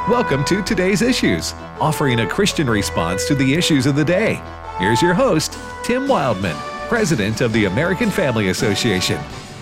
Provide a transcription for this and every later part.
Welcome to Today's Issues, offering a Christian response to the issues of the day. Here's your host, Tim Wildman, President of the American Family Association.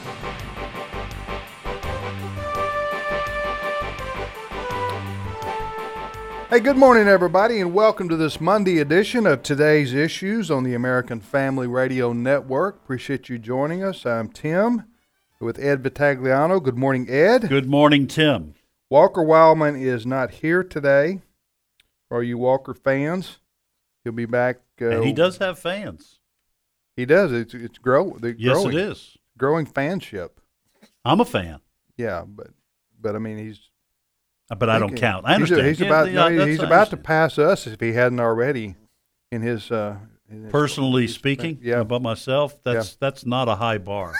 Hey, good morning, everybody, and welcome to this Monday edition of Today's Issues on the American Family Radio Network. Appreciate you joining us. I'm Tim with Ed Vitagliano. Good morning, Ed. Good morning, Tim. Walker Wildman is not here today. For you Walker fans, he'll be back. And he does have fans. He does. It's Yes, growing. it is. Growing fanship. I'm a fan. Yeah, but I mean, he's. But I don't count. I understand. He's about to pass us if he hadn't already in his. Personally speaking, yeah. about myself, that's not a high bar.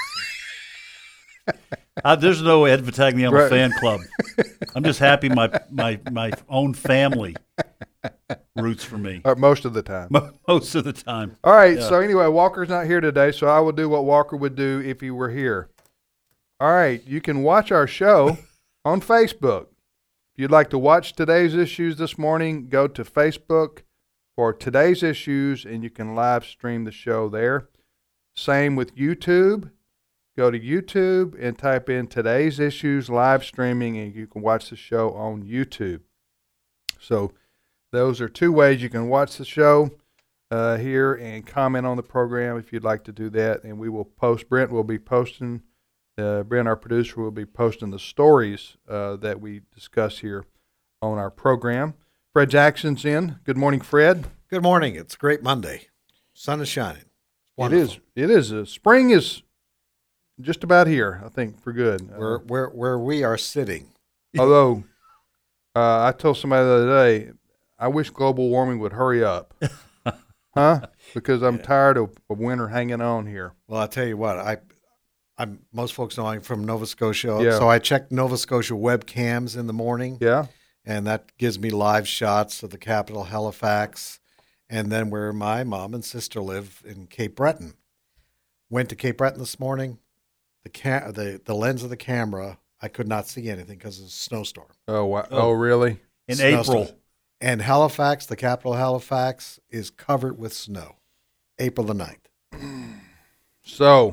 There's no Ed Vitagliano fan club. I'm just happy my own family roots for me. Most of the time. Most of the time. All right. Yeah. So anyway, Walker's not here today, so I will do what Walker would do if he were here. All right. You can watch our show on Facebook. If you'd like to watch Today's Issues this morning, go to Facebook for Today's Issues, and you can live stream the show there. Same with YouTube. Go to YouTube and type in Today's Issues live streaming, and you can watch the show on YouTube. So those are two ways you can watch the show here and comment on the program if you'd like to do that. And we will post. Brent will be posting. Brent, our producer, will be posting the stories that we discuss here on our program. Fred Jackson's in. Good morning, Fred. Good morning. It's a great Monday. Sun is shining. Wonderful. It is. Spring is just about here, I think, for good. Where we are sitting. Although, I told somebody the other day, I wish global warming would hurry up. Huh? Because I'm tired of winter hanging on here. Well, I'll tell you what, most folks know I'm from Nova Scotia, Yeah. so I check Nova Scotia webcams in the morning. Yeah? And that gives me live shots of the capital, Halifax, and then where my mom and sister live in Cape Breton. Went to Cape Breton this morning. The lens of the camera, I could not see anything because of a snowstorm. Oh, wow. Oh, really? In Snowstorm. April. And Halifax, the capital Halifax, is covered with snow. April the 9th. So,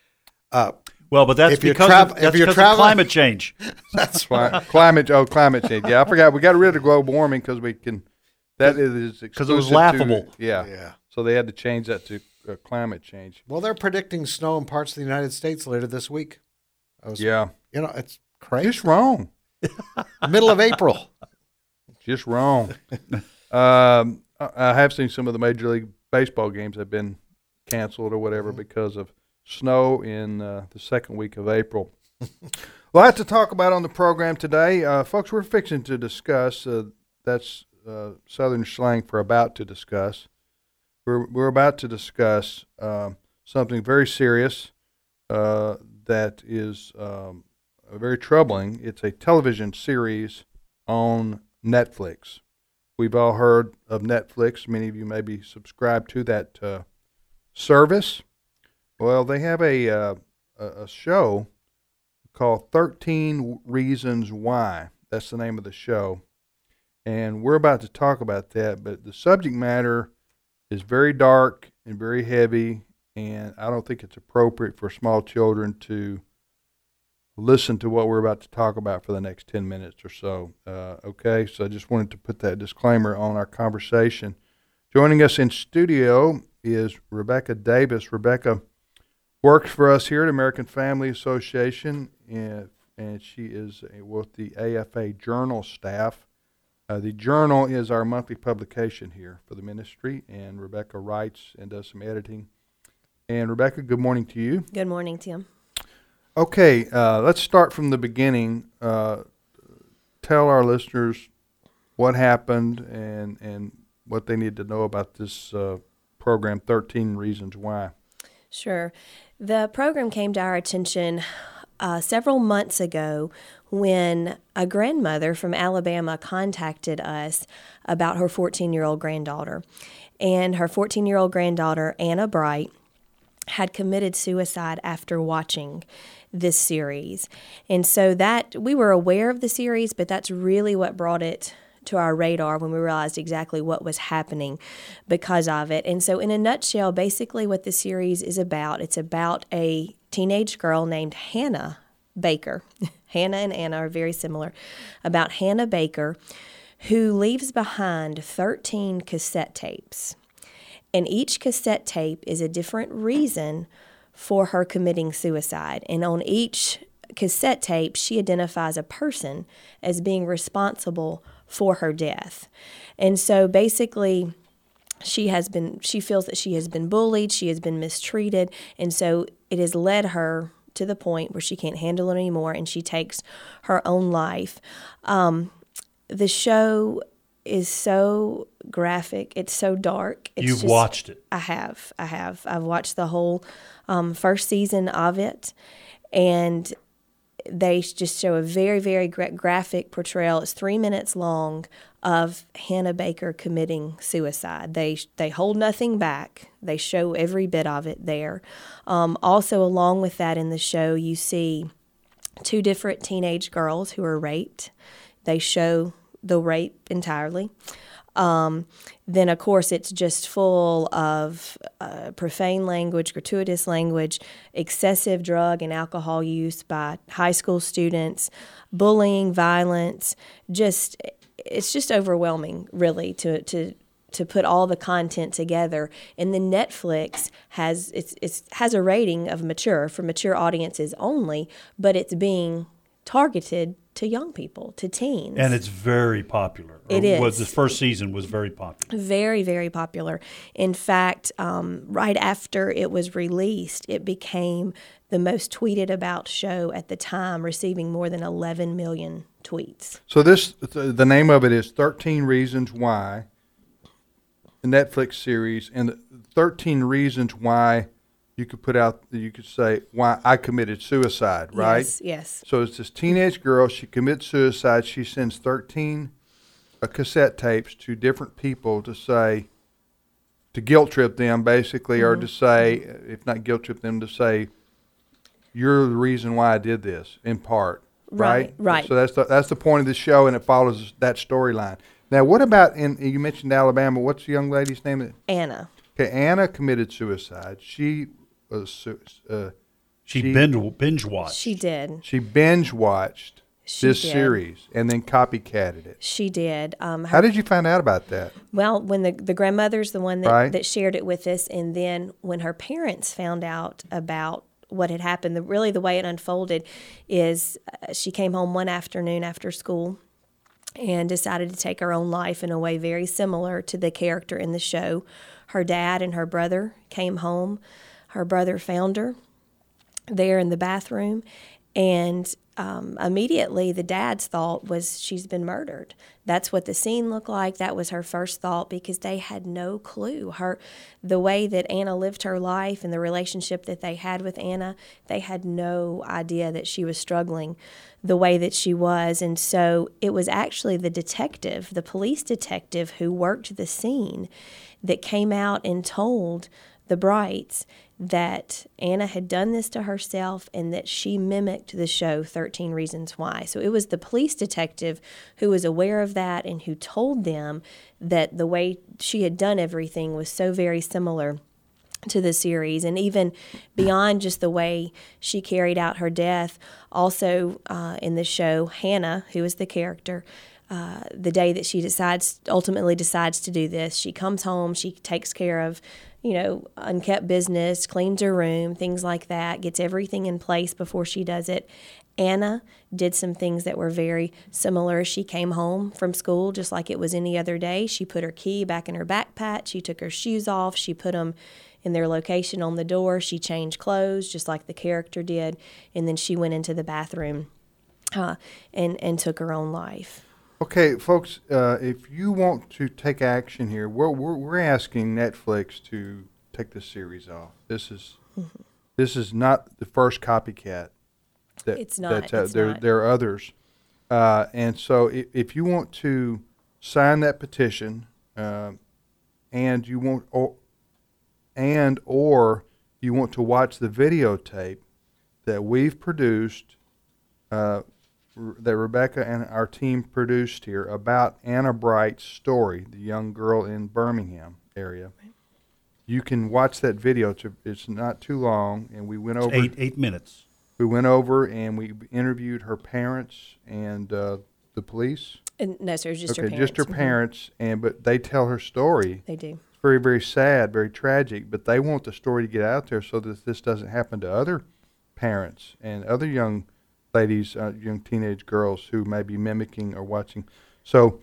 Well, but that's If you're because trav- of, if that's you're because of traveling- climate change. That's climate change. Yeah, I forgot. We got rid of global warming because we can. That is Because it was exclusive to- laughable. Yeah. So they had to change that to climate change. Well, they're predicting snow in parts of the United States later this week. Yeah. It's crazy. Just wrong. Middle of April. Just wrong. I have seen some of the Major League Baseball games have been canceled or whatever because of snow in the second week of April. Well, I have to talk about on the program today. Folks, we're fixing to discuss, that's Southern slang for about to discuss. We're about to discuss something very serious that is very troubling. It's a television series on Netflix. We've all heard of Netflix. Many of you may be subscribed to that service. Well, they have a show called 13 Reasons Why. That's the name of the show. And we're about to talk about that, but the subject matter is very dark and very heavy, and I don't think it's appropriate for small children to listen to what we're about to talk about for the next 10 minutes or so. Okay, so I just wanted to put that disclaimer on our conversation. Joining us in studio is Rebecca Davis. Rebecca works for us here at American Family Association, and she is with the AFA Journal staff. The Journal is our monthly publication here for the ministry, and Rebecca writes and does some editing. And Rebecca, good morning to you. Good morning, Tim. Okay, let's start from the beginning. Tell our listeners what happened and what they need to know about this program, 13 Reasons Why. Sure. The program came to our attention several months ago when a grandmother from Alabama contacted us about her 14-year-old granddaughter. And her 14-year-old granddaughter, Anna Bright, had committed suicide after watching this series. And so that we were aware of the series, but that's really what brought it to our radar when we realized exactly what was happening because of it. And so in a nutshell, basically what the series is about, it's about a teenage girl named Hannah Baker. Hannah and Anna are very similar. About Hannah Baker, who leaves behind 13 cassette tapes. And each cassette tape is a different reason for her committing suicide. And on each cassette tape, she identifies a person as being responsible for her death. And so basically, she feels that she has been bullied, she has been mistreated, and so it has led her to the point where she can't handle it anymore, and she takes her own life. The show is so graphic. It's so dark. You've watched it. I have. I've watched the whole first season of it, and they just show a very, very graphic portrayal. It's 3 minutes long of Hannah Baker committing suicide. They hold nothing back. They show every bit of it there. Also, along with that in the show, you see 2 different teenage girls who are raped. They show the rape entirely. Then, of course, it's just full of profane language, gratuitous language, excessive drug and alcohol use by high school students, bullying, violence. It's just overwhelming, really, to put all the content together. And then Netflix has a rating of mature for mature audiences only, but it's being targeted to young people, to teens. And it's very popular. It is. The first season was very popular. Very, very popular. In fact, right after it was released, it became the most tweeted about show at the time, receiving more than 11 million tweets. So the name of it is 13 Reasons Why, the Netflix series, and the 13 Reasons Why you could say why I committed suicide, right? Yes. So it's this teenage girl. She commits suicide. She sends 13 cassette tapes to different people to guilt trip them, basically, or to say, if not guilt trip them, to say, you're the reason why I did this, in part, right? Right. So that's the point of the show, and it follows that storyline. Now, what about you mentioned Alabama? What's the young lady's name? Anna. Okay, Anna committed suicide. She binge watched. She did. She binge watched this did. series and then copycatted it. She did. How did you find out about that? Well, when the grandmother's the one Right. that shared it with us, and then when her parents found out about what had happened, the way it unfolded is she came home one afternoon after school and decided to take her own life in a way very similar to the character in the show. Her dad and her brother came home. Her brother found her there in the bathroom, and immediately the dad's thought was she's been murdered. That's what the scene looked like. That was her first thought, because they had no clue. The way that Anna lived her life and the relationship that they had with Anna, they had no idea that she was struggling the way that she was. And so it was actually the police detective who worked the scene, that came out and told the Brights that Anna had done this to herself and that she mimicked the show 13 Reasons Why. So it was the police detective who was aware of that and who told them that the way she had done everything was so very similar to the series. And even beyond just the way she carried out her death, also in the show, Hannah, who is the character, the day that she ultimately decides to do this, she comes home, she takes care of unkept business, cleans her room, things like that, gets everything in place before she does it. Anna did some things that were very similar. She came home from school just like it was any other day. She put her key back in her backpack. She took her shoes off. She put them in their location on the door. She changed clothes just like the character did. And then she went into the bathroom and took her own life. Okay, folks, if you want to take action here, we're asking Netflix to take this series off. This is not the first copycat. It's not. There are others, and so if you want to sign that petition, and you want or you want to watch the videotape, that we've produced, that Rebecca and our team produced here about Anna Bright's story, the young girl in Birmingham area. Right. You can watch that video. It's not too long, and we went over 8 minutes. We went over and we interviewed her parents and the police. No, sir, just her parents. Just her parents, but they tell her story. They do. It's very, very sad, very tragic, but they want the story to get out there so that this doesn't happen to other parents and other young ladies, young teenage girls who may be mimicking or watching. So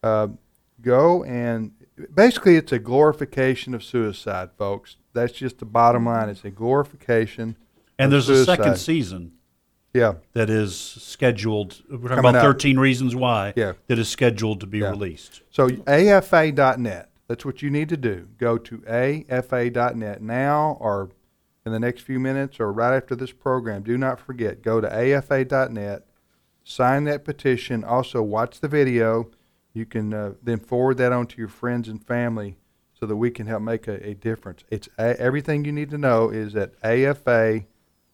go and basically it's a glorification of suicide, folks. That's just the bottom line. It's a glorification. And there's suicide. A second season. Yeah. That is scheduled. We're talking Coming about out. 13 Reasons Why. Yeah. That is scheduled to be released. So AFA.net. That's what you need to do. Go to AFA.net now or in the next few minutes or right after this program. Do not forget. Go to AFA.net. Sign that petition. Also watch the video. You can then forward that on to your friends and family so that we can help make a difference. It's everything you need to know is at AFA.net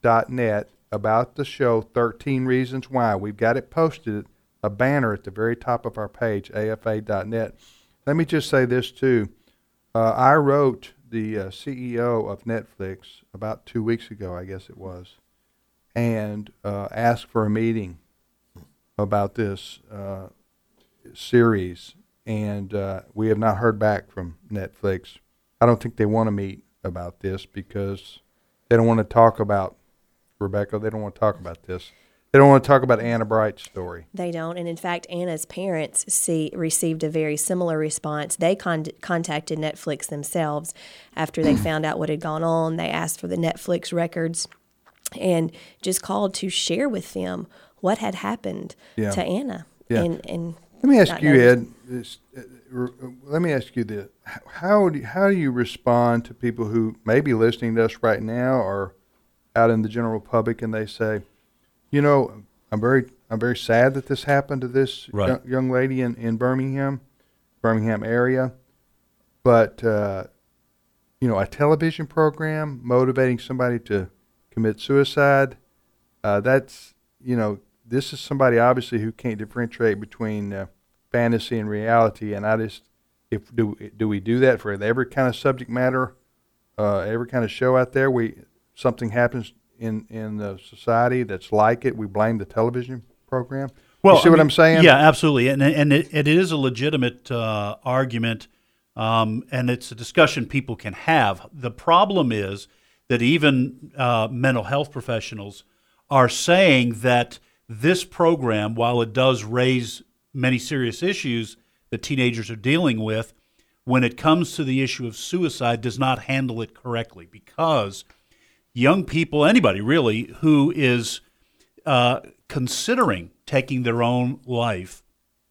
about the show 13 Reasons Why. We've got it posted, a banner at the very top of our page, AFA.net. Let me just say this too. I wrote the CEO of Netflix about 2 weeks ago, I guess it was, and asked for a meeting about this series, and we have not heard back from Netflix. I don't think they want to meet about this because they don't want to talk about Rebecca. They don't want to talk about this. They don't want to talk about Anna Bright's story. They don't. And in fact, Anna's parents received a very similar response. They contacted Netflix themselves after they found out what had gone on. They asked for the Netflix records and just called to share with them what had happened to Anna. Yeah. And let me ask you, Ed. Let me ask you this: how do you respond to people who may be listening to us right now or out in the general public, and they say, "You know, I'm very sad that this happened to this young lady in Birmingham area, but you know, a television program motivating somebody to commit suicide, that's, you know, this is somebody obviously who can't differentiate between fantasy and reality, and I just, do we do that for every kind of subject matter, every kind of show out there? Something happens in the society that's like it, we blame the television program. Well, you see what I'm saying? Yeah, absolutely, and it is a legitimate argument, and it's a discussion people can have. The problem is that even mental health professionals are saying that this program, while it does raise many serious issues that teenagers are dealing with, when it comes to the issue of suicide, does not handle it correctly, because young people, anybody really, who is considering taking their own life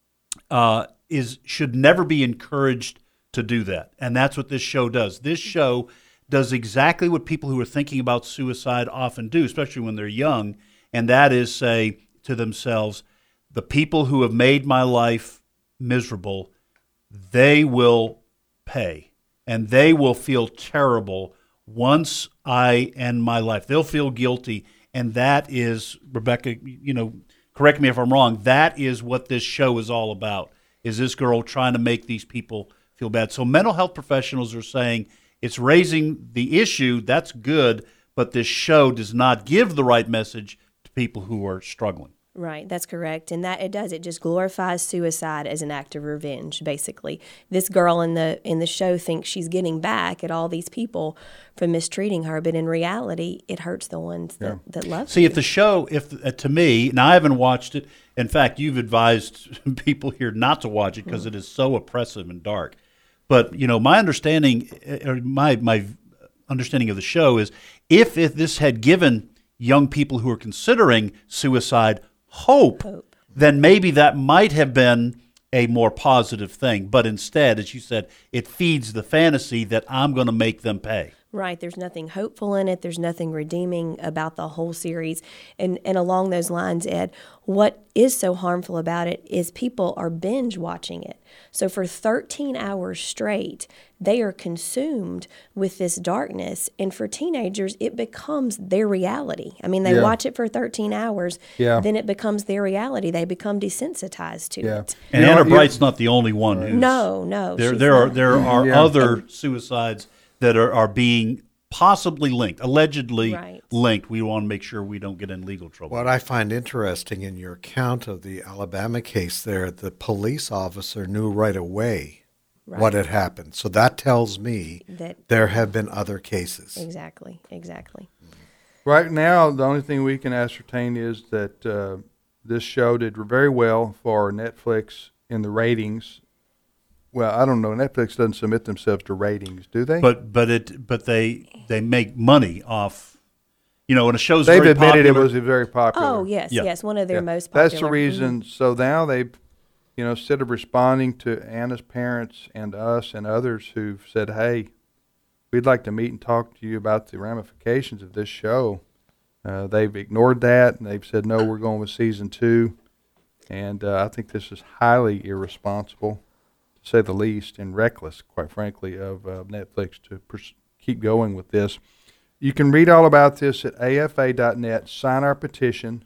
should never be encouraged to do that. And that's what this show does. This show does exactly what people who are thinking about suicide often do, especially when they're young, and that is say to themselves, the people who have made my life miserable, they will pay, and they will feel terrible once I end my life. They'll feel guilty, and that is, Rebecca, you know, correct me if I'm wrong, that is what this show is all about, is this girl trying to make these people feel bad. So mental health professionals are saying it's raising the issue, that's good, but this show does not give the right message to people who are struggling. Right, that's correct. And that it does. It just glorifies suicide as an act of revenge, basically. This girl in the show thinks she's getting back at all these people for mistreating her, but in reality, it hurts the ones that love her. See, if the show, to me, and I haven't watched it, in fact, you've advised people here not to watch it because it is so oppressive and dark. But, you know, my understanding, or my understanding of the show is if this had given young people who are considering suicide hope, then maybe that might have been a more positive thing. But instead, as you said, it feeds the fantasy that I'm going to make them pay. Right. There's nothing hopeful in it. There's nothing redeeming about the whole series. And along those lines, Ed, what is so harmful about it is people are binge watching it. So for 13 hours straight, they are consumed with this darkness. And for teenagers, it becomes their reality. I mean, they watch it for 13 hours, then it becomes their reality. They become desensitized to it. And Anna Bright's not the only one who's... No. There are other suicides that are being possibly linked, allegedly linked. We want to make sure we don't get in legal trouble. What I find interesting in your account of the Alabama case there, the police officer knew right away what had happened. So that tells me that there have been other cases. Exactly. Right now, the only thing we can ascertain is that this show did very well for Netflix in the ratings. Well, I don't know. Netflix doesn't submit themselves to ratings, do they? But they make money off. When a show's they've very admitted popular, it was very popular. Oh yes, one of their most popular. That's the reason. So now they've, instead of responding to Anna's parents and us and others who've said, "Hey, we'd like to meet and talk to you about the ramifications of this show," they've ignored that and they've said, "No, we're going with season 2." And I think this is highly irresponsible, to say the least, and reckless, quite frankly, of Netflix to keep going with this. You can read all about this at afa.net. Sign our petition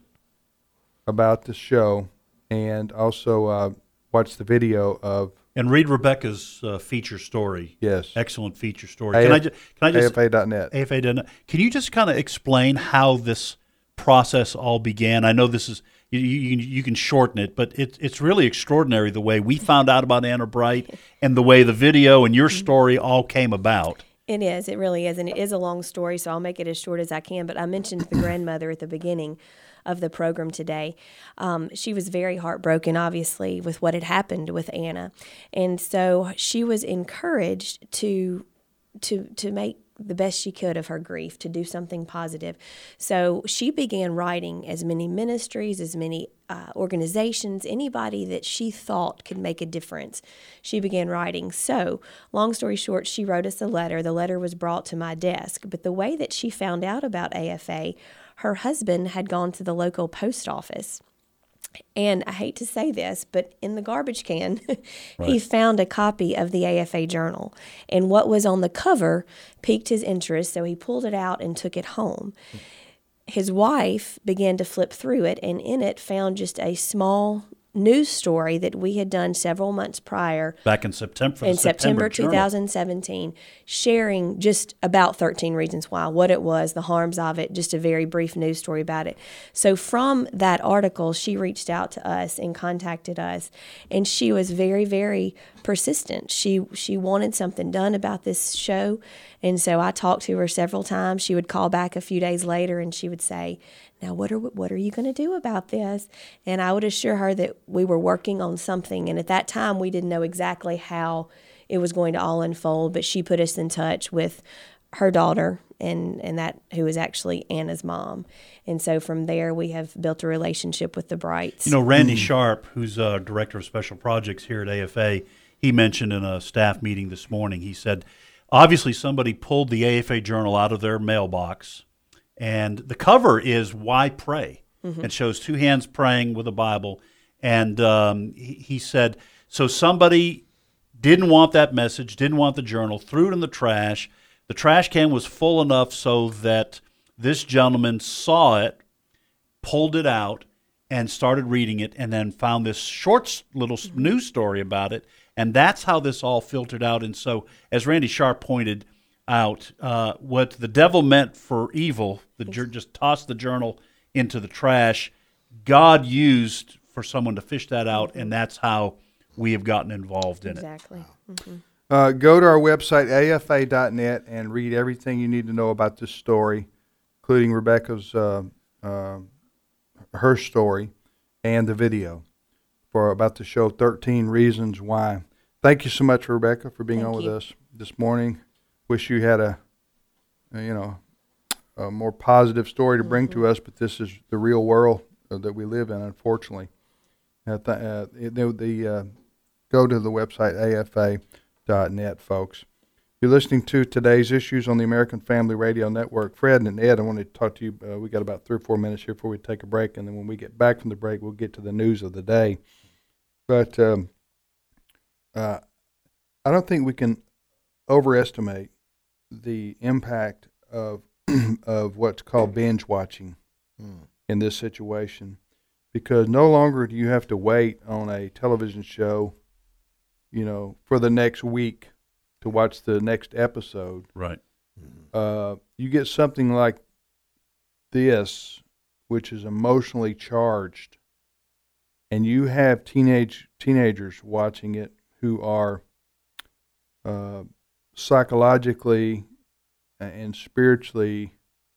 about the show, and also watch the video of. And read Rebecca's feature story. Yes, excellent feature story. Can I just afa.net. afa.net. Can you just kind of explain how this process all began? I know this is. You can shorten it, but it's really extraordinary the way we found out about Anna Bright and the way the video and your story all came about. It is. It really is. And it is a long story, so I'll make it as short as I can. But I mentioned the grandmother at the beginning of the program today. She was very heartbroken, obviously, with what had happened with Anna. And so she was encouraged to make the best she could of her grief, to do something positive. So she began writing as many ministries, as many organizations, anybody that she thought could make a difference. She began writing. So, long story short, she wrote us a letter. The letter was brought to my desk. But the way that she found out about AFA, her husband had gone to the local post office. And I hate to say this, but in the garbage can, he found a copy of the AFA Journal. And what was on the cover piqued his interest, so he pulled it out and took it home. His wife began to flip through it, and in it found just a small news story that we had done several months prior. Back in September. In September 2017, sharing just about 13 Reasons Why, what it was, the harms of it, just a very brief news story about it. So from that article, she reached out to us and contacted us, and she was very, very persistent. She wanted something done about this show, and so I talked to her several times. She would call back a few days later, and she would say, "Now, what are you going to do about this?" And I would assure her that we were working on something. And at that time, we didn't know exactly how it was going to all unfold. But she put us in touch with her daughter, and that who is actually Anna's mom. And so from there, we have built a relationship with the Brights. Randy Sharp, who's director of special projects here at AFA, he mentioned in a staff meeting this morning. He said, obviously, somebody pulled the AFA Journal out of their mailbox. And the cover is "Why Pray?" It shows two hands praying with a Bible. And he said, so somebody didn't want that message, didn't want the journal, threw it in the trash. The trash can was full enough so that this gentleman saw it, pulled it out, and started reading it, and then found this short little news story about it. And that's how this all filtered out. And so, as Randy Sharp pointed out, what the devil meant for evil, just tossed the journal into the trash, God used for someone to fish that out, and that's how we have gotten involved in it. Exactly. Go to our website, afa.net, and read everything you need to know about this story, including Rebecca's her story and the video about the show 13 Reasons Why. Thank you so much, Rebecca, for being on with us this morning. Wish you had a more positive story to bring to us, but this is the real world that we live in, unfortunately. Go to the website afa.net, folks. You're listening to today's issues on the American Family Radio Network. Fred and Ed, I want to talk to you. We got about 3 or 4 minutes here before we take a break, and then when we get back from the break, we'll get to the news of the day. But I don't think we can overestimate the impact of of what's called binge watching in this situation, because no longer do you have to wait on a television show, for the next week to watch the next episode. Right. You get something like this, which is emotionally charged, and you have teenagers watching it who are psychologically and spiritually,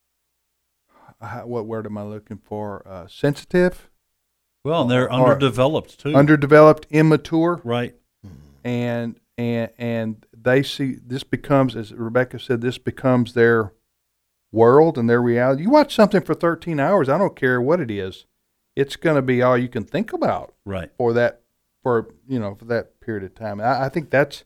what word am I looking for? Sensitive? Well, and they're underdeveloped too. Underdeveloped, immature. Right. And they see this becomes, as Rebecca said, this becomes their world and their reality. You watch something for 13 hours, I don't care what it is, it's going to be all you can think about. Right. For that period of time. I think that's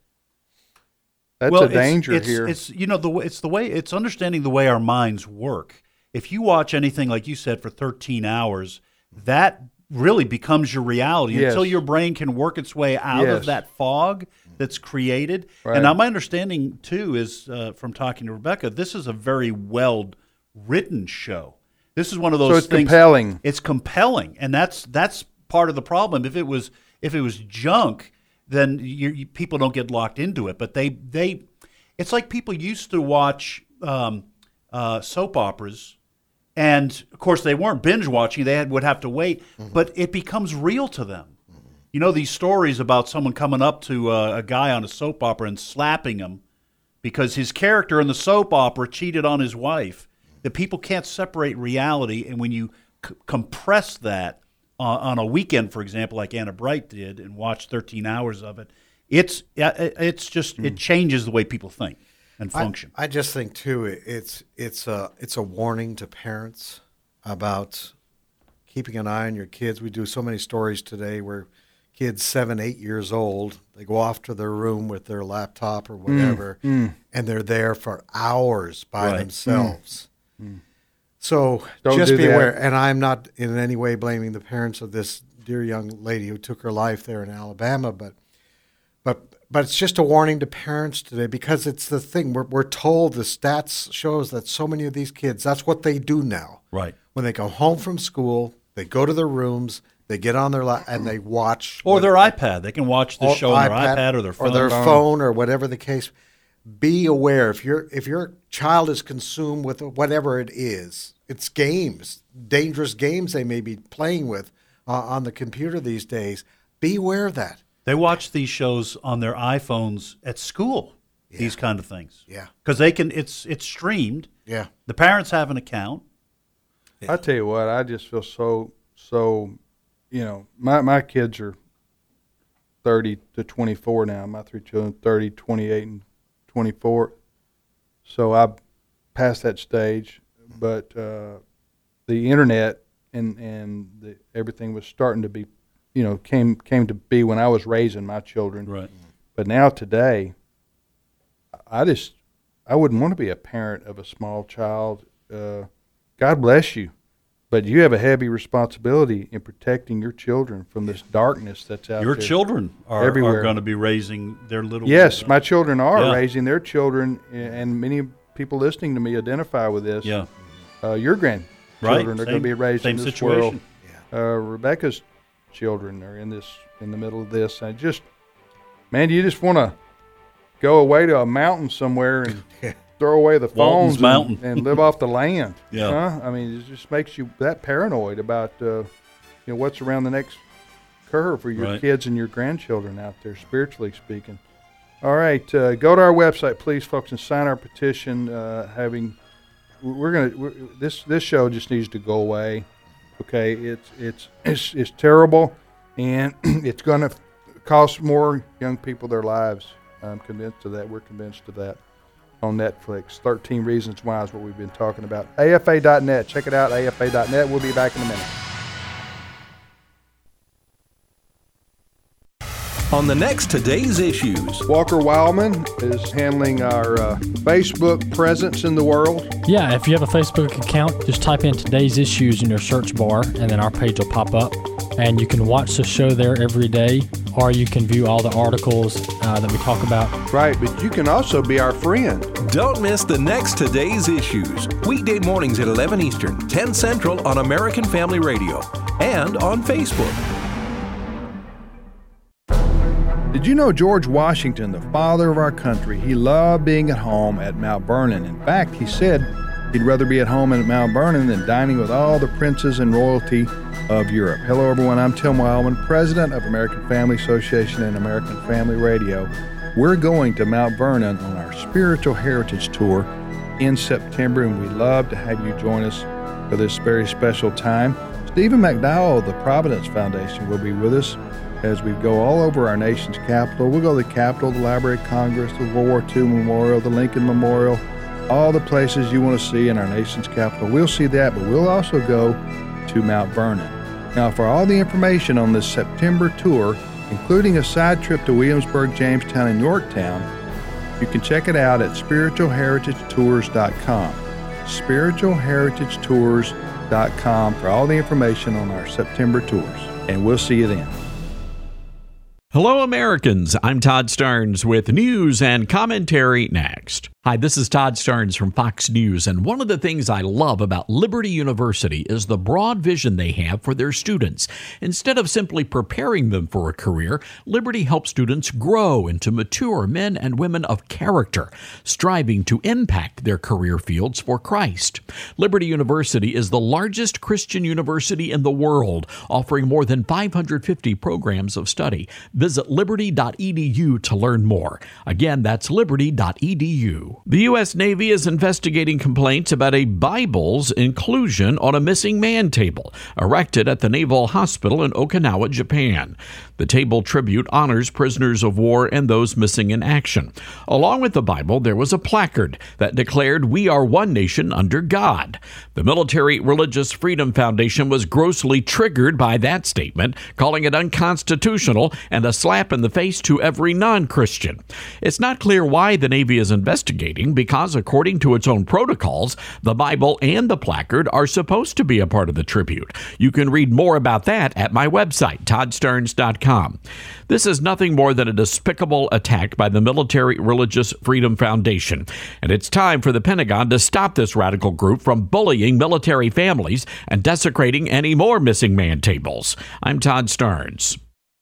a danger here. It's understanding the way our minds work. If you watch anything, like you said, for 13 hours, that really becomes your reality until your brain can work its way out of that fog that's created. Right. And now my understanding, too, is from talking to Rebecca, this is a very well-written show. This is one of those things. So it's compelling. It's compelling, and that's part of the problem. If it was junk, then people don't get locked into it. But it's like people used to watch soap operas. And, of course, they weren't binge watching. They would have to wait. But it becomes real to them. These stories about someone coming up to a guy on a soap opera and slapping him because his character in the soap opera cheated on his wife. That people can't separate reality. And when you compress that on a weekend, for example, like Anna Bright did, and watch 13 hours of it, it changes the way people think and function. I just think too, it's a warning to parents about keeping an eye on your kids. We do so many stories today where kids 7, 8 years old, they go off to their room with their laptop or whatever, and they're there for hours by themselves. So just be aware. And I'm not in any way blaming the parents of this dear young lady who took her life there in Alabama, but it's just a warning to parents today, because it's the thing. We're told, the stats shows that so many of these kids, that's what they do now. Right. When they go home from school, they go to their rooms, they get on their and they watch. Or their iPad. They can watch the show on their iPad or their phone. Or their phone or whatever the case. Be aware. If your child is consumed with whatever it is, it's games, dangerous games they may be playing with on the computer these days, be aware of that. They watch these shows on their iPhones at school, these kind of things. Yeah. Because it's streamed. Yeah. The parents have an account. I tell you what, I just feel so my kids are 30 to 24 now. My 3 children, 30, 28, and 24. So I passed that stage, but the internet and everything was starting to be, came to be when I was raising my children. Right. But now today, I wouldn't want to be a parent of a small child. God bless you, but you have a heavy responsibility in protecting your children from this darkness that's out Your there. children are everywhere. going to be raising their little Yes, my children are Yeah. raising their children, and many people listening to me identify with this. Yeah. Your grandchildren Right. are going to be raised same in this situation. world. Rebecca's children are in the middle of this. And you just want to go away to a mountain somewhere and throw away the Walton's phones Mountain. and live off the land. Yeah. Huh? I mean, it just makes you that paranoid about what's around the next curve for your Right. kids and your grandchildren out there, spiritually speaking. All right, go to our website, please, folks, and sign our petition. This show just needs to go away. Okay, it's terrible, and it's going to cost more young people their lives. I'm convinced of that. We're convinced of that. On Netflix, 13 Reasons Why is what we've been talking about. AFA.net. Check it out, AFA.net. We'll be back in a minute. on the next Today's Issues. Walker Wildman is handling our Facebook presence in the world. Yeah, if you have a Facebook account, just type in Today's Issues in your search bar, and then our page will pop up. And you can watch the show there every day, or you can view all the articles that we talk about. Right, but you can also be our friend. Don't miss the next Today's Issues. Weekday mornings at 11 Eastern, 10 Central on American Family Radio and on Facebook. Did you know George Washington, the father of our country, he loved being at home at Mount Vernon. In fact, he said he'd rather be at home at Mount Vernon than dining with all the princes and royalty of Europe. Hello, everyone. I'm Tim Wildman, president of American Family Association and American Family Radio. We're going to Mount Vernon on our Spiritual Heritage Tour in September, and we'd love to have you join us for this very special time. Stephen McDowell of the Providence Foundation will be with us as we go all over our nation's capital. We'll go to the Capitol, the Library of Congress, the World War II Memorial, the Lincoln Memorial, all the places you want to see in our nation's capital. We'll see that, but we'll also go to Mount Vernon. Now, for all the information on this September tour, including a side trip to Williamsburg, Jamestown, and Yorktown, you can check it out at spiritualheritagetours.com. spiritualheritagetours.com for all the information on our September tours. And we'll see you then. Hello, Americans. I'm Todd Starnes with news and commentary next. Hi, this is Todd Starnes from Fox News, and one of the things I love about Liberty University is the broad vision they have for their students. Instead of simply preparing them for a career, Liberty helps students grow into mature men and women of character, striving to impact their career fields for Christ. Liberty University is the largest Christian university in the world, offering more than 550 programs of study. Visit liberty.edu to learn more. Again, that's liberty.edu. The U.S. Navy is investigating complaints about a Bible's inclusion on a missing man table erected at the Naval Hospital in Okinawa, Japan. The table tribute honors prisoners of war and those missing in action. Along with the Bible, there was a placard that declared, "We are one nation under God." The Military Religious Freedom Foundation was grossly triggered by that statement, calling it unconstitutional and a slap in the face to every non-Christian. It's not clear why the Navy is investigating because, according to its own protocols, the Bible and the placard are supposed to be a part of the tribute. You can read more about that at my website, toddstarnes.com. This is nothing more than a despicable attack by the Military Religious Freedom Foundation, and it's time for the Pentagon to stop this radical group from bullying military families and desecrating any more missing man tables. I'm Todd Starnes.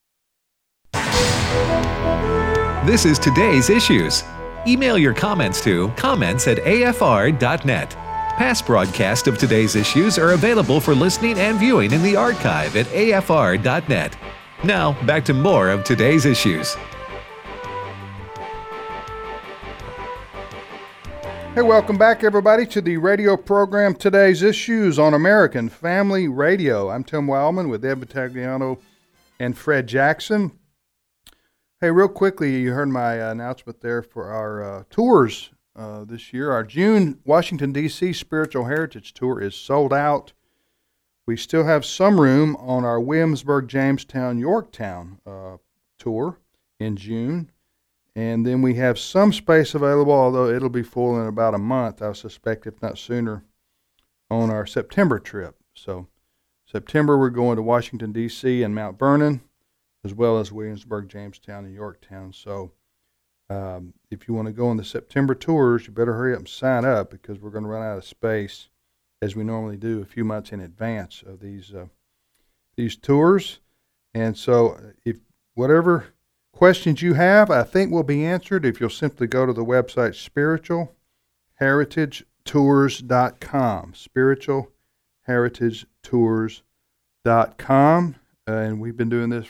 This is Today's Issues. Email your comments to comments@afr.net. Past broadcasts of Today's Issues are available for listening and viewing in the archive at afr.net. Now, back to more of Today's Issues. Hey, welcome back, everybody, to the radio program Today's Issues on American Family Radio. I'm Tim Wildman with Ed Battagliano and Fred Jackson. Hey, real quickly, you heard my announcement there for our tours this year. Our June Washington, D.C. Spiritual Heritage Tour is sold out. We still have some room on our Williamsburg, Jamestown, Yorktown tour in June. And then we have some space available, although it'll be full in about a month, I suspect, if not sooner, on our September trip. So September, we're going to Washington, D.C. and Mount Vernon, as well as Williamsburg, Jamestown, and Yorktown. So if you want to go on the September tours, you better hurry up and sign up because we're going to run out of space, as we normally do, a few months in advance of these tours. And so if whatever questions you have, I think will be answered if you'll simply go to the website spiritualheritagetours.com, spiritualheritagetours.com. And we've been doing this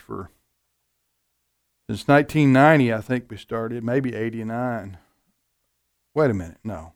since 1990, I think we started, maybe 89. Wait a minute, no,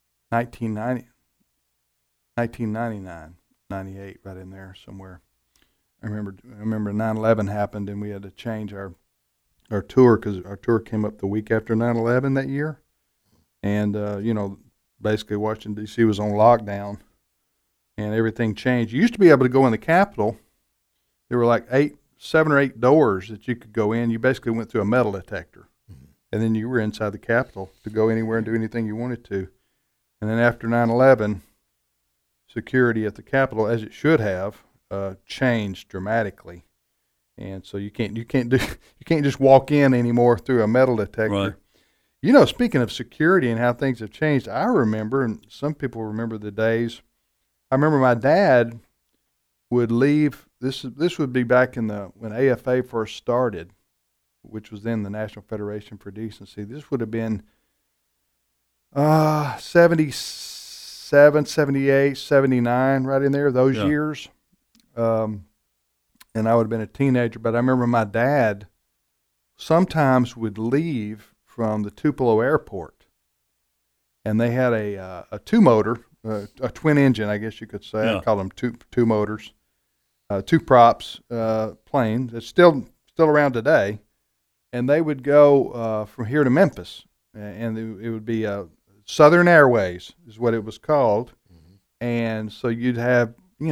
1999, 98, right in there somewhere. I remember 9/11 happened and we had to change our tour because our tour came up the week after 9/11 that year. And, basically Washington, D.C. was on lockdown and everything changed. You used to be able to go in the Capitol. There were like 8 7 or 8 doors that you could go in. You basically went through a metal detector, and then you were inside the Capitol to go anywhere and do anything you wanted to. And then after 9/11, security at the Capitol, as it should have, changed dramatically. And so you can't just walk in anymore through a metal detector. Right. You know, speaking of security and how things have changed, I remember, and some people remember the days. I remember my dad would leave. This would be back in when AFA first started, which was then the National Federation for Decency. This would have been 77, 78, 79, right in there, those years. And I would have been a teenager, but I remember my dad sometimes would leave from the Tupelo airport, and they had a two-motor, a twin-engine, I guess you could say. Yeah. I call them two motors, two props plane that's still around today, and they would go from here to Memphis, and it would be Southern Airways is what it was called, and so you'd have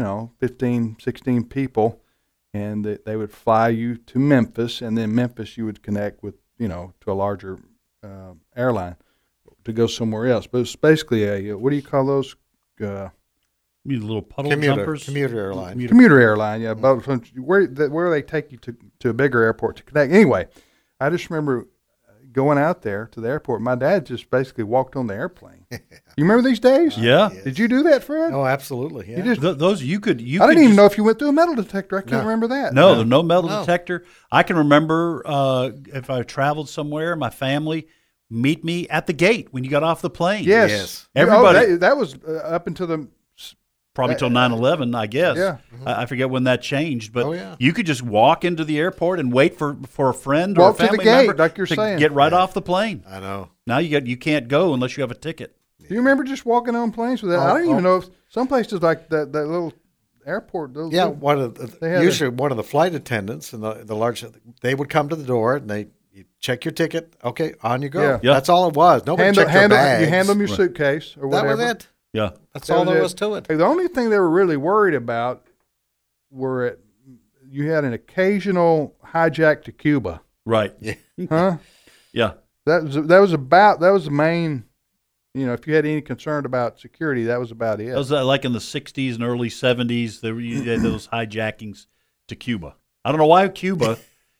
15, 16 people. And they would fly you to Memphis, and then Memphis you would connect with, to a larger airline to go somewhere else. But it's basically what do you call those? You mean little puddle Commuter jumpers? commuter airline. Commuter airline, yeah. But where they take you to a bigger airport to connect. Anyway, I just remember going out there to the airport. My dad just basically walked on the airplane. You remember these days? Yeah. Did you do that, Fred? Oh, absolutely. Yeah. You just, Those you could. I didn't even know if you went through a metal detector. I can't remember that. No, there's no metal No. detector. I can remember if I traveled somewhere, my family meet me at the gate when you got off the plane. Yes. Yes. Everybody- that was up until the. Probably till 9/11, I guess. Yeah. I forget when that changed, but Oh, yeah. you could just walk into the airport and wait for a friend or Walk a to the family gate, member like you're to saying. get right off the plane. I know. Now you can't go unless you have a ticket. Do you remember just walking on planes with that? I don't even know if some places like that little airport. Those Yeah, little- one of they had usually one of the flight attendants and the large, they would come to the door and you check your ticket. Okay, on you go. Yeah. Yeah. That's all it was. Nobody checked your bags. you hand them your suitcase or That whatever. was it. Yeah. That's That all there it. was to it. The only thing they were really worried about were you had an occasional hijack to Cuba, Right. huh? Yeah. That was the main. If you had any concern about security, that was about it. That was like in the 60s and early 70s. You had those hijackings to Cuba. I don't know why Cuba,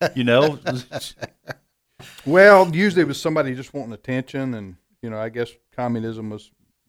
Well, usually it was somebody just wanting attention, and I guess communism was,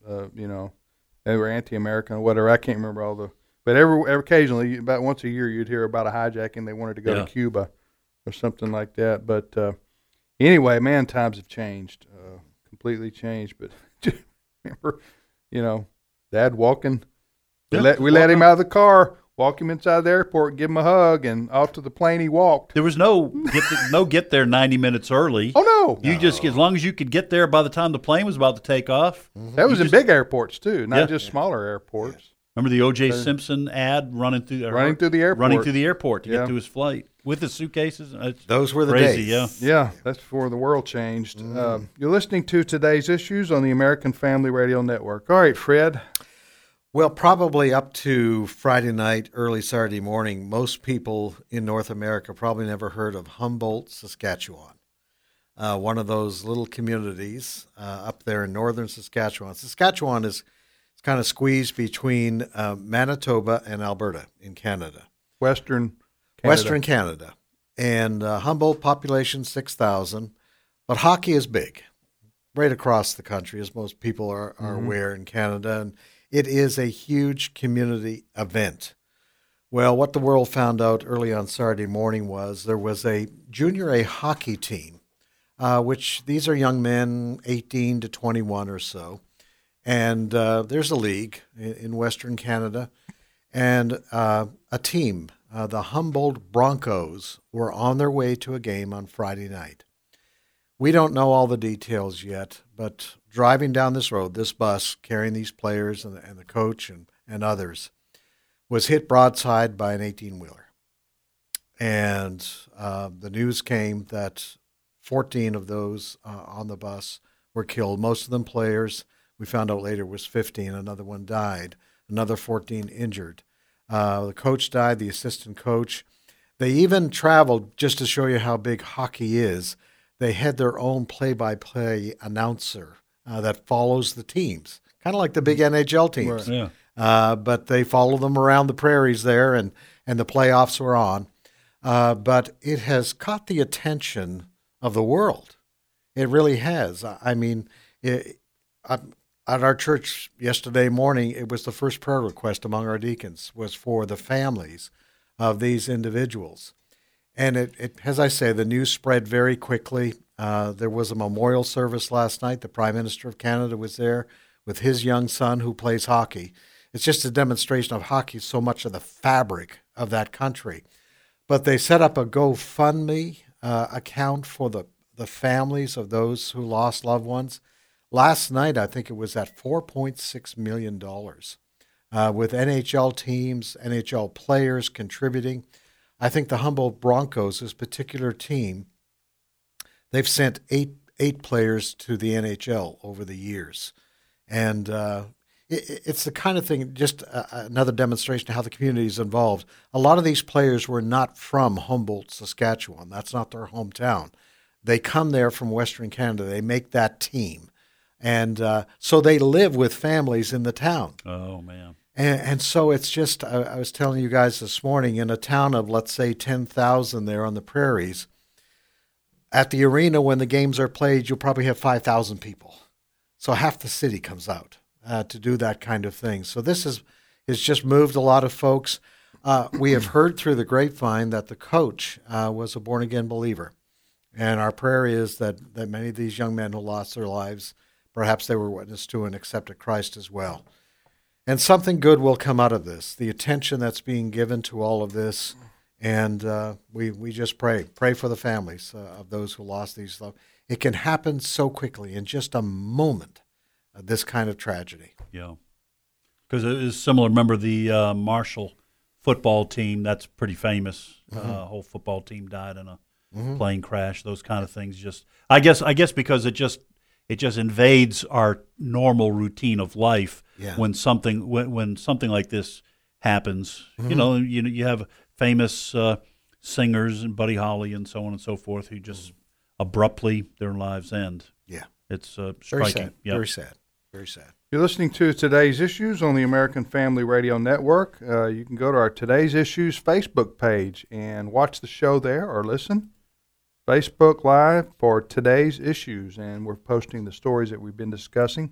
they were anti-American or whatever. I can't remember all but every occasionally, about once a year, you'd hear about a hijacking. They wanted to go to Cuba or something like that. But anyway, man, times have changed, completely changed. But remember, Dad walking. We let him out of the car. Walk him inside the airport, give him a hug, and off to the plane he walked. There was no get there 90 minutes early. Oh, no. You just, as long as you could get there by the time the plane was about to take off. That was in big airports, too, not Yeah. just smaller airports. Remember the O.J. Simpson ad running through the airport to Yeah. get to his flight with his suitcases? It's Those were the crazy, days. Yeah, that's before the world changed. You're listening to Today's Issues on the American Family Radio Network. All right, Fred. Well, probably up to Friday night, early Saturday morning, most people in North America probably never heard of Humboldt, Saskatchewan, one of those little communities up there in northern Saskatchewan. Saskatchewan is kind of squeezed between Manitoba and Alberta in Canada. Western Canada. And Humboldt, population 6,000. But hockey is big right across the country, as most people are aware in Canada. And it is a huge community event. Well, what the world found out early on Saturday morning was there was a junior A hockey team, which these are young men, 18 to 21 or so. And there's a league in Western Canada. And a team, the Humboldt Broncos, were on their way to a game on Friday night. We don't know all the details yet, but driving down this road, this bus carrying these players and the coach and others was hit broadside by an 18-wheeler. And the news came that 14 of those on the bus were killed, most of them players. We found out later was 15. Another one died. Another 14 injured. The coach died, the assistant coach. They even traveled, just to show you how big hockey is, they had their own play-by-play announcer that follows the teams, kind of like the big NHL teams. Right. Yeah. But they follow them around the prairies there, and the playoffs were on. But it has caught the attention of the world. It really has. I mean, at our church yesterday morning, it was the first prayer request among our deacons was for the families of these individuals. And it as I say, the news spread very quickly. There was a memorial service last night. The Prime Minister of Canada was there with his young son who plays hockey. It's just a demonstration of hockey, so much of the fabric of that country. But they set up a GoFundMe account for the families of those who lost loved ones. Last night, I think it was at $4.6 million, with NHL teams, NHL players contributing. I think the Humboldt Broncos, this particular team, they've sent eight players to the NHL over the years. And it's the kind of thing, just another demonstration of how the community is involved. A lot of these players were not from Humboldt, Saskatchewan. That's not their hometown. They come there from Western Canada. They make that team. And so they live with families in the town. Oh, man. And so it's just, I was telling you guys this morning, in a town of, let's say, 10,000 there on the prairies, at the arena when the games are played, you'll probably have 5,000 people. So half the city comes out to do that kind of thing. So this has just moved a lot of folks. We have heard through the grapevine that the coach was a born-again believer. And our prayer is that many of these young men who lost their lives, perhaps they were witness to and accepted Christ as well. And something good will come out of this, the attention that's being given to all of this. And we just pray for the families of those who lost these loved. It can happen so quickly in just a moment, this kind of tragedy. Yeah. Because it is similar. Remember the Marshall football team? That's pretty famous. Whole football team died in a plane crash. Those kind of things. Just I guess because it just invades our normal routine of life. Yeah. When something like this happens, you have famous singers and Buddy Holly and so on and so forth who just abruptly their lives end. Yeah, it's striking. Very sad. Yep. Very sad. Very sad. You're listening to Today's Issues on the American Family Radio Network. You can go to our Today's Issues Facebook page and watch the show there or listen. Facebook Live for Today's Issues, and we're posting the stories that we've been discussing.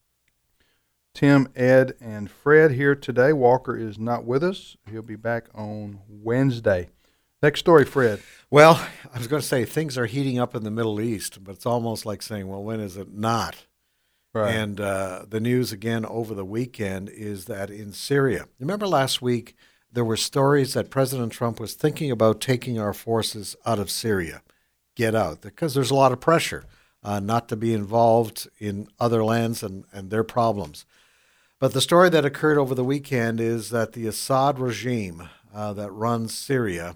Tim, Ed, and Fred here today. Walker is not with us. He'll be back on Wednesday. Next story, Fred. Well, I was going to say things are heating up in the Middle East, but it's almost like saying, well, when is it not? Right. And the news again over the weekend is that in Syria, remember last week there were stories that President Trump was thinking about taking our forces out of Syria, get out, because there's a lot of pressure not to be involved in other lands and their problems. But the story that occurred over the weekend is that the Assad regime that runs Syria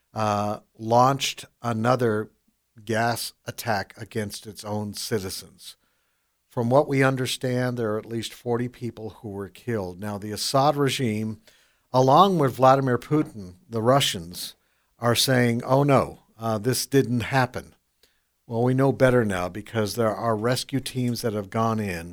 launched another gas attack against its own citizens. From what we understand, there are at least 40 people who were killed. Now, the Assad regime, along with Vladimir Putin, the Russians, are saying, oh no, this didn't happen. Well, we know better now because there are rescue teams that have gone in,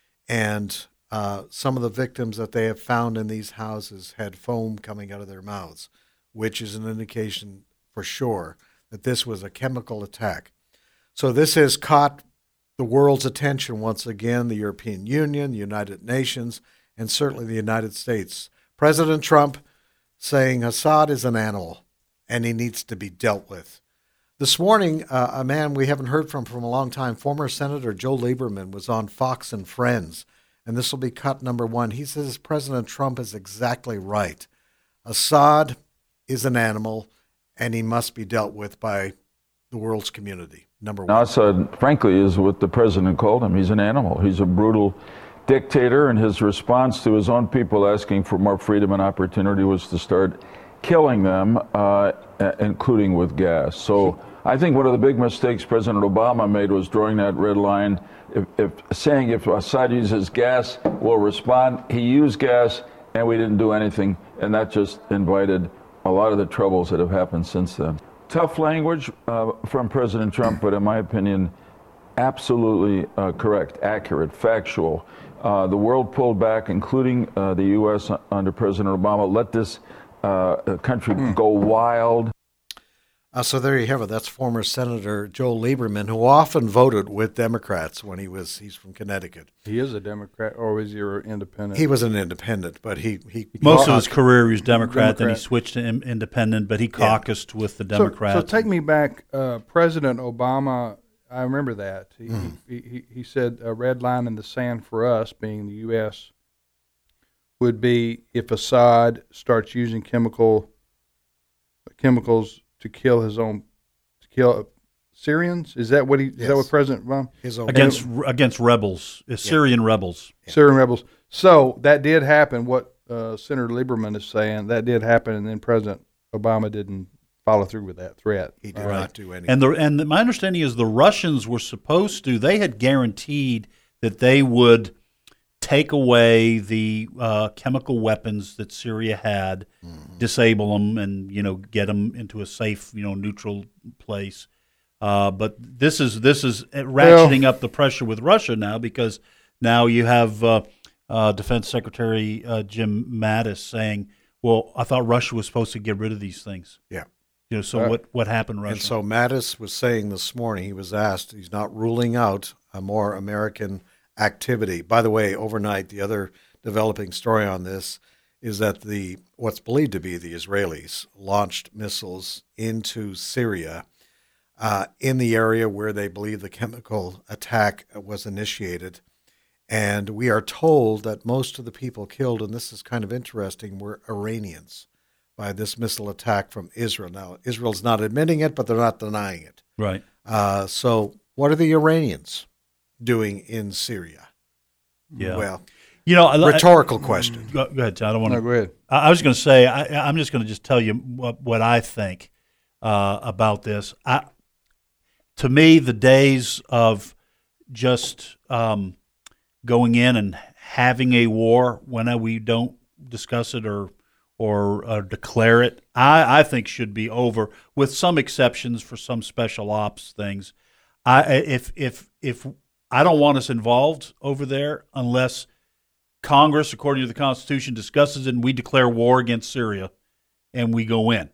and some of the victims that they have found in these houses had foam coming out of their mouths, which is an indication for sure that this was a chemical attack. So this has caught the world's attention once again, the European Union, the United Nations, and certainly the United States. President Trump saying Assad is an animal and he needs to be dealt with. This morning, a man we haven't heard from a long time, former Senator Joe Lieberman, was on Fox and Friends, and this will be cut number one. He says President Trump is exactly right. Assad is an animal, and he must be dealt with by the world's community, number one. Assad, frankly, is what the president called him. He's an animal. He's a brutal dictator, and his response to his own people asking for more freedom and opportunity was to start killing them, including with gas. So I think one of the big mistakes President Obama made was drawing that red line, saying if Assad uses gas, we'll respond. He used gas, and we didn't do anything, and that just invited a lot of the troubles that have happened since then. Tough language from President Trump, but in my opinion, absolutely correct, accurate, factual. The world pulled back, including the U.S. under President Obama. Let this country go wild. So there you have it. That's former Senator Joe Lieberman, who often voted with Democrats when he's from Connecticut. He is a Democrat, or was he an independent? He was an independent, but he most of his career he was Democrat, then he switched to independent, but he caucused with the Democrats. So take me back, President Obama. I remember that he said a red line in the sand for us, being the U.S., would be if Assad starts using chemicals to kill Syrians. Is that what Yes. Is that what President Obama against rebels, Syrian rebels? Syrian rebels. So that did happen. What Senator Lieberman is saying, that did happen, and then President Obama didn't follow through with that threat. He did not do anything. And my understanding is the Russians were supposed to. They had guaranteed that they would take away the chemical weapons that Syria had, disable them, and get them into a safe, neutral place. But this is ratcheting up the pressure with Russia now, because now you have Defense Secretary Jim Mattis saying, "Well, I thought Russia was supposed to get rid of these things." Yeah. So what happened, Russia? And so Mattis was saying this morning, he was asked, he's not ruling out a more American activity. By the way, overnight, the other developing story on this is that what's believed to be the Israelis launched missiles into Syria in the area where they believe the chemical attack was initiated. And we are told that most of the people killed, and this is kind of interesting, were Iranians by this missile attack from Israel. Now, Israel's not admitting it, but they're not denying it. Right. So what are the Iranians doing in Syria? Yeah. Well, rhetorical question. Go ahead, John. I don't want to. No, go ahead. I was going to say, I'm just going to just tell you what I think about this. To me, the days of just going in and having a war when we don't discuss it or declare it, I think should be over, with some exceptions for some special ops things. If I don't want us involved over there unless Congress, according to the Constitution, discusses it and we declare war against Syria and we go in.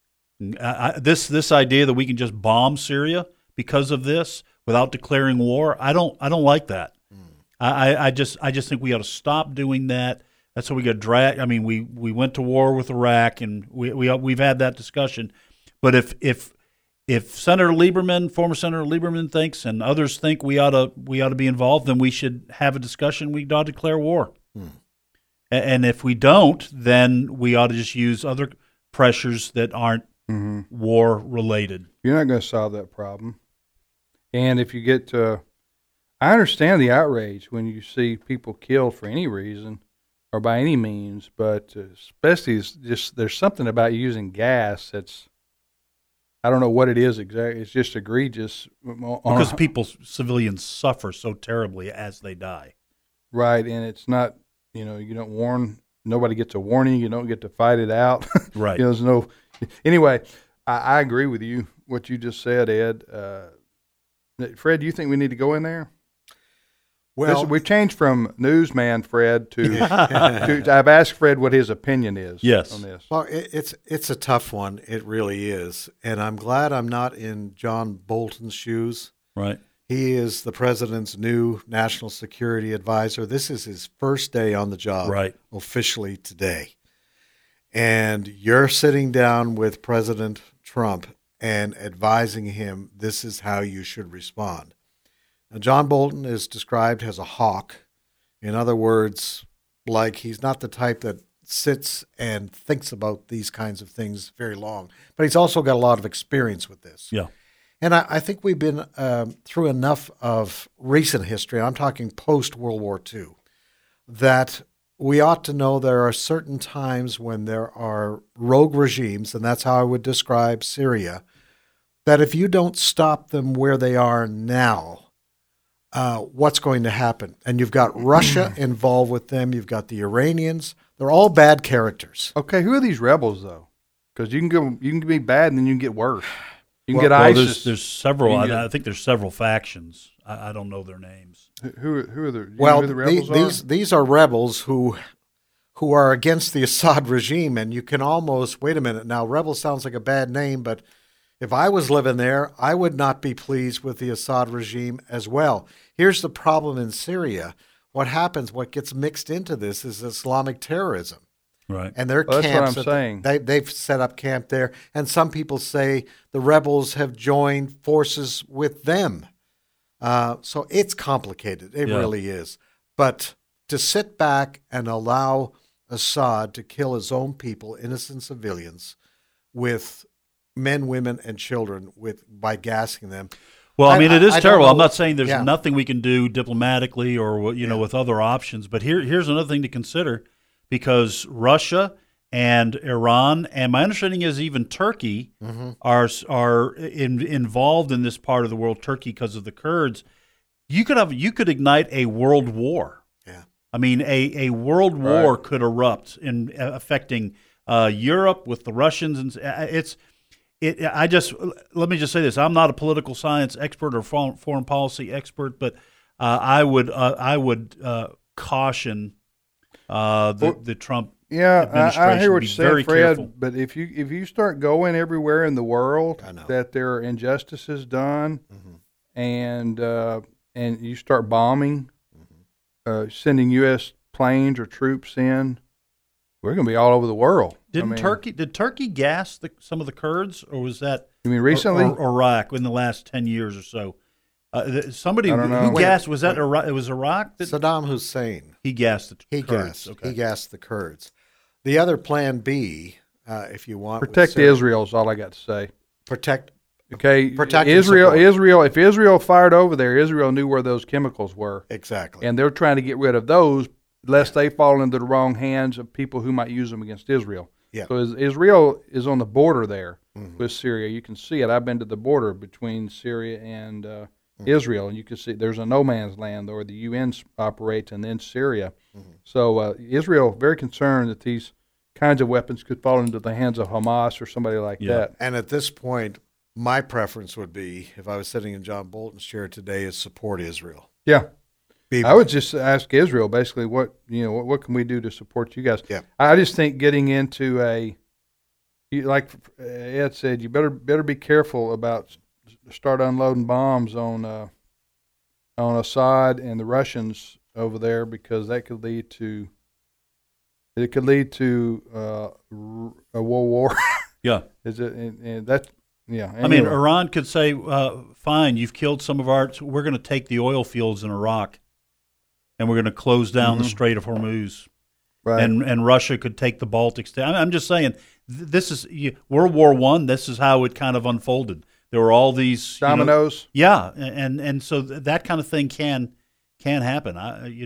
This idea that we can just bomb Syria because of this without declaring war, I don't like that. I just think we ought to stop doing that. That's how we got dragged. I mean, we went to war with Iraq, and we've had that discussion. But if Senator Lieberman, former Senator Lieberman, thinks, and others think we ought to be involved, then we should have a discussion. We ought to declare war. And if we don't, then we ought to just use other pressures that aren't war related. You're not going to solve that problem. And if you get to, I understand the outrage when you see people killed for any reason or by any means, but especially there's something about using gas that's, I don't know what it is exactly. It's just egregious. Because civilians suffer so terribly as they die. Right, and it's not, you don't warn, nobody gets a warning, you don't get to fight it out. Right. There's no, anyway, I agree with you, what you just said, Ed. Fred, do you think we need to go in there? Well, we've changed from newsman Fred to I've asked Fred what his opinion is on this. Well, it's a tough one. It really is. And I'm glad I'm not in John Bolton's shoes. Right. He is the president's new national security advisor. This is his first day on the job, officially today. And you're sitting down with President Trump and advising him this is how you should respond. Now, John Bolton is described as a hawk. In other words, like he's not the type that sits and thinks about these kinds of things very long. But he's also got a lot of experience with this. Yeah. And I think we've been through enough of recent history, I'm talking post-World War II, that we ought to know there are certain times when there are rogue regimes, and that's how I would describe Syria, that if you don't stop them where they are now, what's going to happen? And you've got Russia involved with them. You've got the Iranians. They're all bad characters. Okay, who are these rebels, though? Because you can be bad and then you can get worse. You can get well, ISIS. There's several. You can I think there's several factions. I don't know their names. Who are the Well, who the rebels these are rebels who are against the Assad regime, and you can almost wait a minute now. Rebel sounds like a bad name, but if I was living there, I would not be pleased with the Assad regime as well. Here's the problem in Syria. What happens? What gets mixed into this is Islamic terrorism. Right. And their Well, that's what camps, I'm saying. They've set up camp there, and some people say the rebels have joined forces with them. So it's complicated. It really is. But to sit back and allow Assad to kill his own people, innocent civilians, with men, women, and children by gassing them. Well, I mean, it is I don't terrible. know. I'm not saying there's Yeah. nothing we can do diplomatically or with other options, but here's another thing to consider, because Russia and Iran, and my understanding is even Turkey, are involved in this part of the world. Turkey, because of the Kurds, you could ignite a world war. Yeah, I mean, a world war could erupt in affecting Europe with the Russians, and let me just say this: I'm not a political science expert or foreign policy expert, but I would caution the Trump. Yeah, I hear what you're saying, Fred. Careful. But if you start going everywhere in the world I know. that there are injustices done, and you start bombing, sending U.S. planes or troops in, we're going to be all over the world. Did Turkey gas some of the Kurds, or was that? You mean recently? Or Iraq in the last 10 years or so? Somebody I don't know. who gassed, was that Iraq? It was Iraq that Saddam Hussein. he gassed the He Kurds. gassed. Okay. He gassed the Kurds. The other plan B, if you want, Protect Israel is all I got to say. Protect. Okay, Protect and Israel. support. If Israel fired over there, Israel knew where those chemicals were, Exactly. and they're trying to get rid of those, lest they fall into the wrong hands of people who might use them against Israel. Yeah. So Israel is on the border there with Syria. You can see it. I've been to the border between Syria and Israel, and you can see there's a no man's land where the UN operates, and then Syria. So Israel very concerned that these kinds of weapons could fall into the hands of Hamas or somebody like that. And at this point, my preference would be, if I was sitting in John Bolton's chair today, is support Israel. Yeah. I would just ask Israel basically what can we do to support you guys. Yeah. I just think getting into like Ed said, you better be careful about start unloading bombs on Assad and the Russians over there, because that could lead to a world war. Yeah. Is it? And that. Yeah. I mean, Iran could say, "Fine, you've killed some of our. We're going to take the oil fields in Iraq, and we're going to close down the Strait of Hormuz." Right. And Russia could take the Baltic State. I'm just saying, this is World War I. This is how it kind of unfolded. There were all these dominoes. And so that kind of thing can happen.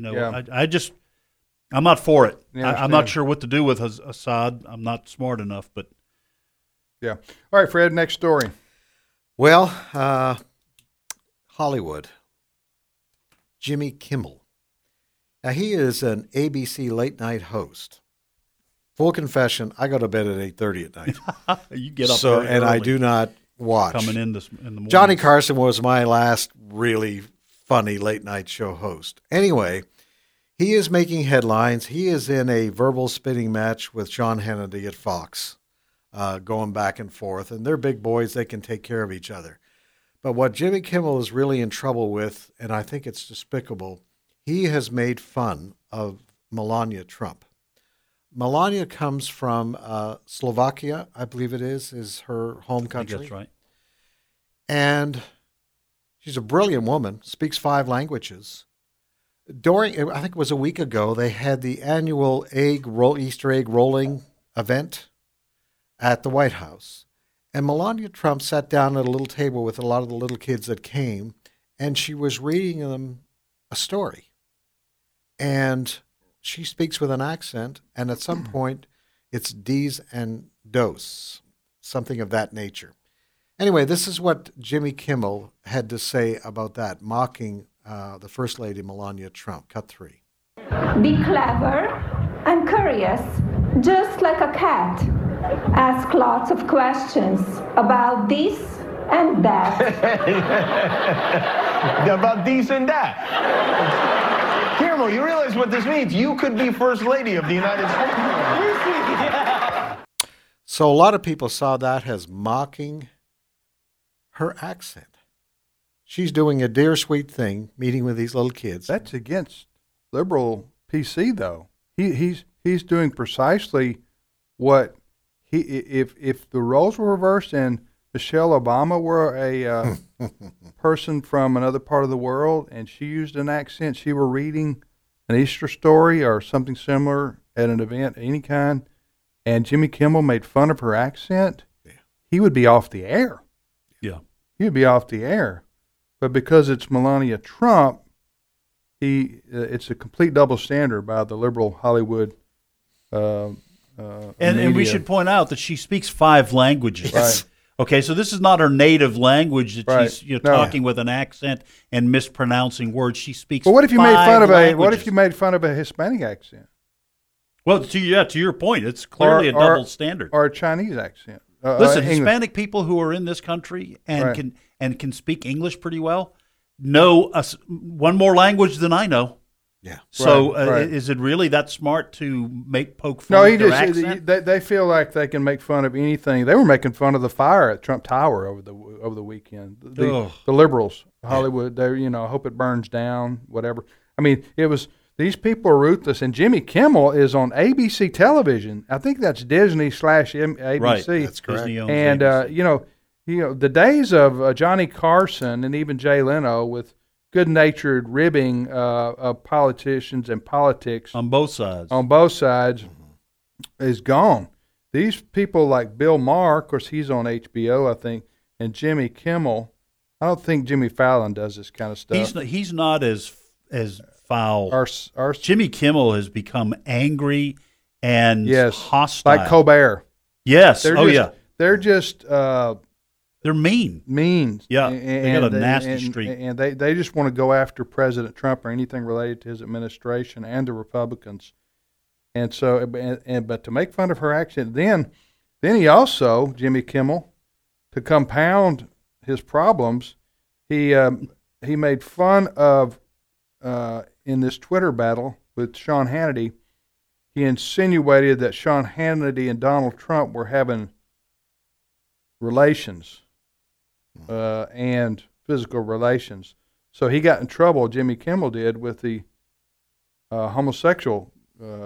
I'm not for it. Yeah, I'm not sure what to do with Assad. I'm not smart enough, but. Yeah. All right, Fred, next story. Well, Hollywood. Jimmy Kimmel. Now, he is an ABC late-night host. Full confession, I go to bed at 8:30 at night. You get up and I early. do not watch. Coming in the morning. Johnny Carson was my last really funny late-night show host. Anyway, he is making headlines. He is in a verbal spitting match with Sean Hannity at Fox. Going back and forth, and they're big boys, they can take care of each other. But what Jimmy Kimmel is really in trouble with, and I think it's despicable, he has made fun of Melania Trump. Melania comes from Slovakia, I believe it is her home country. That's right. And she's a brilliant woman, speaks 5 languages. During, I think it was a week ago, they had the annual Easter egg rolling event at the White House. And Melania Trump sat down at a little table with a lot of the little kids that came, and she was reading them a story. And she speaks with an accent, and at some point, it's D's and dos, something of that nature. Anyway, this is what Jimmy Kimmel had to say about that, mocking the First Lady Melania Trump. Cut 3. Be clever and curious, just like a cat. ask lots of questions about this and that. About this and that. Kimmel, you realize what this means? You could be First Lady of the United States. So a lot of people saw that as mocking her accent. She's doing a dear sweet thing, meeting with these little kids. That's against liberal PC, though. He's doing precisely what if the roles were reversed and Michelle Obama were a person from another part of the world and she used an accent, she were reading an Easter story or something similar at an event of any kind, and Jimmy Kimmel made fun of her accent, he would be off the air. Yeah. He would be off the air. But because it's Melania Trump, it's a complete double standard by the liberal Hollywood and we should point out that she speaks 5 languages. Right. Okay, so this is not her native language that Right. she's No. talking with an accent and mispronouncing words. She speaks. Well, what if you made 5 fun of languages. what if you made fun of a Hispanic accent? Well, to your point, it's clearly a double standard. Or a Chinese accent. Listen, English. Hispanic people who are in this country and Right. can speak English pretty well know one more language than I know. Yeah. So Right. is it really that smart to poke fun No, at their accent? they feel like they can make fun of anything. They were making fun of the fire at Trump Tower over the weekend. The liberals, Hollywood, they hope it burns down, whatever. I mean, it was these people are ruthless. And Jimmy Kimmel is on ABC television. I think that's Disney/ABC. Right, that's correct. Disney owns And ABC. the days of Johnny Carson and even Jay Leno with good-natured ribbing of politicians and politics on both sides is gone. These people like Bill Maher, of course, he's on HBO, I think, and Jimmy Kimmel. I don't think Jimmy Fallon does this kind of stuff. He's not as foul. Our Jimmy Kimmel has become angry and hostile, like Colbert. Yes. They're just they're mean. Yeah, they got a nasty streak. And they just want to go after President Trump or anything related to his administration and the Republicans. And so, but to make fun of her accent, then he also, Jimmy Kimmel, to compound his problems, he made fun of in this Twitter battle with Sean Hannity. He insinuated that Sean Hannity and Donald Trump were having relations. And physical relations. So he got in trouble, Jimmy Kimmel did, with the homosexual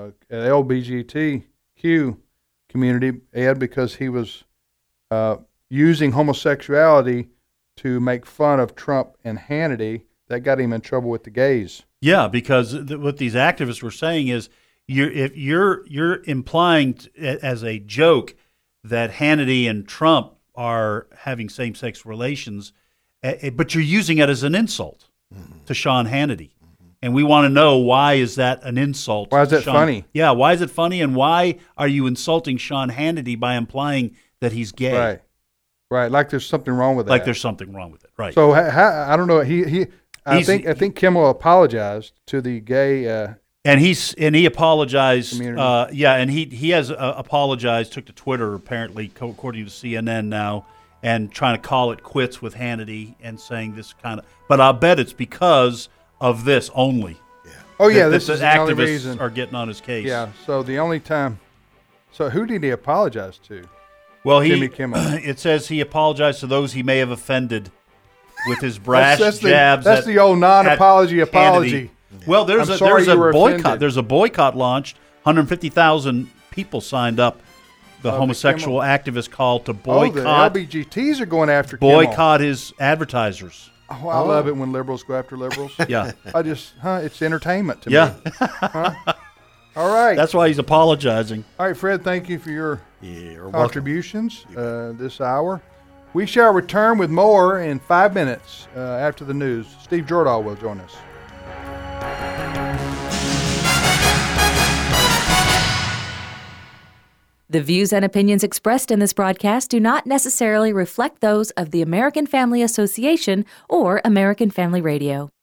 LGBTQ community, Ed, because he was using homosexuality to make fun of Trump and Hannity. That got him in trouble with the gays. Yeah, because what these activists were saying is if you're implying as a joke that Hannity and Trump are having same-sex relations, but you're using it as an insult to Sean Hannity. And we want to know, why is that an insult? Why is that funny? Yeah, why is it funny, and why are you insulting Sean Hannity by implying that he's gay? Right. Like there's something wrong with that. Like there's something wrong with it, right. So I don't know. I think Kimmel apologized to the gay And he apologized. Community. And he has apologized. Took to Twitter apparently, according to CNN now, and trying to call it quits with Hannity and saying this kind of. But I'll bet it's because of this only. Yeah. Oh yeah, this is the the only activists reason. are getting on his case. Yeah. So the only time. So who did he apologize to? Well, Jimmy Kimmel. It says he apologized to those he may have offended with his brash jabs. That's the old non-apology apology. Well, there's a boycott. Offended. There's a boycott launched. 150,000 people signed up. The homosexual activist called to boycott. The LBGTs are going after boycott his advertisers. Oh, I love it when liberals go after liberals. Yeah, it's entertainment to me. Yeah. All right. That's why he's apologizing. All right, Fred. Thank you for your contributions this hour. We shall return with more in 5 minutes after the news. Steve Jordahl will join us. The views and opinions expressed in this broadcast do not necessarily reflect those of the American Family Association or American Family Radio.